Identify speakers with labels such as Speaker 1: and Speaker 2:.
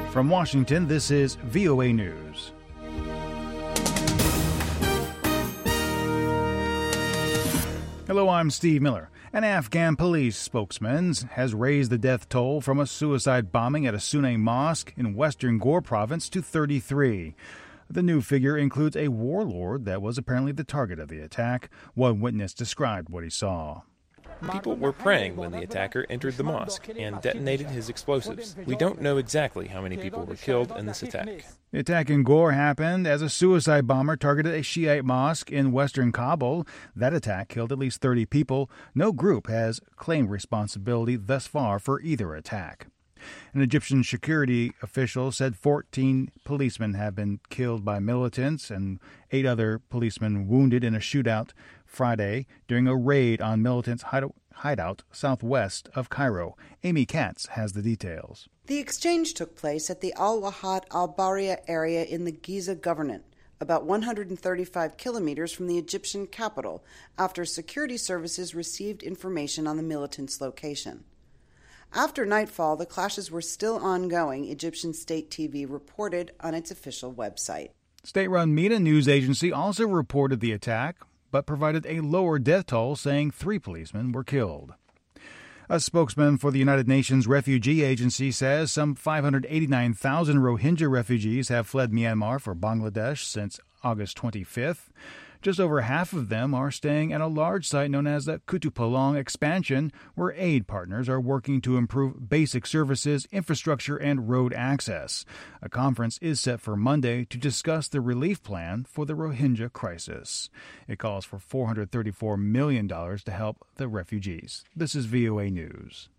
Speaker 1: From Washington, this is VOA News. Hello, I'm Steve Miller. An Afghan police spokesman has raised the death toll from a suicide bombing at a Sunni mosque in western Ghor province to 33. The new figure includes a warlord that was apparently the target of the attack. One witness described what he saw.
Speaker 2: People were praying when the attacker entered the mosque and detonated his explosives. We don't know exactly how many people were killed in this attack.
Speaker 1: The attack in Ghor happened as a suicide bomber targeted a Shiite mosque in western Kabul. That attack killed at least 30 people. No group has claimed responsibility thus far for either attack. An Egyptian security official said 14 policemen have been killed by militants and 8 other policemen wounded in a shootout Friday during a raid on militants' hideout southwest of Cairo. Amy Katz has the details.
Speaker 3: The exchange took place at the Al-Wahad al-Baria area in the Giza Governorate, about 135 kilometers from the Egyptian capital, after security services received information on the militants' location. After nightfall, the clashes were still ongoing, Egyptian state TV reported on its official website.
Speaker 1: State-run MENA news agency also reported the attack, but provided a lower death toll, saying 3 policemen were killed. A spokesman for the United Nations Refugee Agency says some 589,000 Rohingya refugees have fled Myanmar for Bangladesh since August 25th. Just over half of them are staying at a large site known as the Kutupalong expansion, where aid partners are working to improve basic services, infrastructure, and road access. A conference is set for Monday to discuss the relief plan for the Rohingya crisis. It calls for $434 million to help the refugees. This is VOA News.